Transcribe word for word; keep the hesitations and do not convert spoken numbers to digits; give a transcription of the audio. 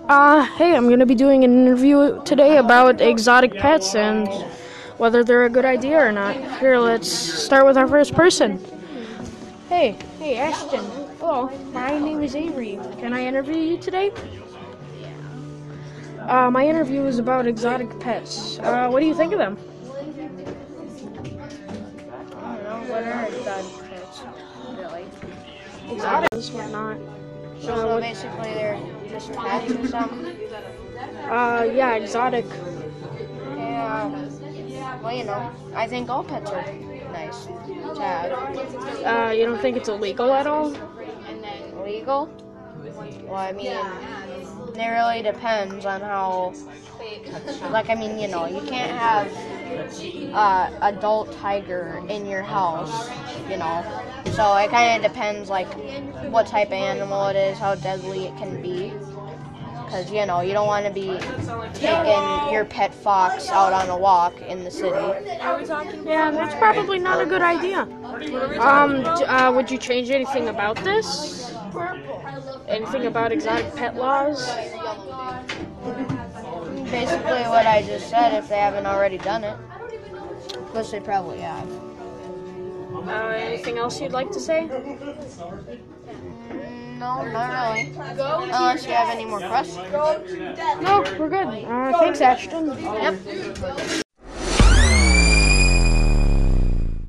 Uh, hey, I'm going to be doing an interview today about exotic pets and whether they're a good idea or not. Here, let's start with our first person. Hey, hey, Ashton. Hello, my name is Avery. Can I interview you today? Uh, my interview is about exotic pets. Uh, what do you think of them? I don't know, what are exotic pets, really? Exotic? Whatnot. So, Uh, so what- basically they're just pets or something? uh, yeah, exotic. Yeah, well, you know, I think all pets are nice to have. Uh, you don't think it's illegal at all? Legal? Well, I mean, it really depends on how, like, I mean, you know, you can't have uh, adult tiger in your house, you know, so it kind of depends, like, what type of animal it is, how deadly it can be, because, you know, you don't want to be taking your pet fox out on a walk in the city. Yeah, that's probably not a good idea. Um, d- uh, would you change anything about this? Anything about exotic pet laws? Basically what I just said, if they haven't already done it, which they probably have. Uh, anything else you'd like to say? No, not really. Unless you have any more questions. No, we're good. Uh, thanks, Ashton. Yep.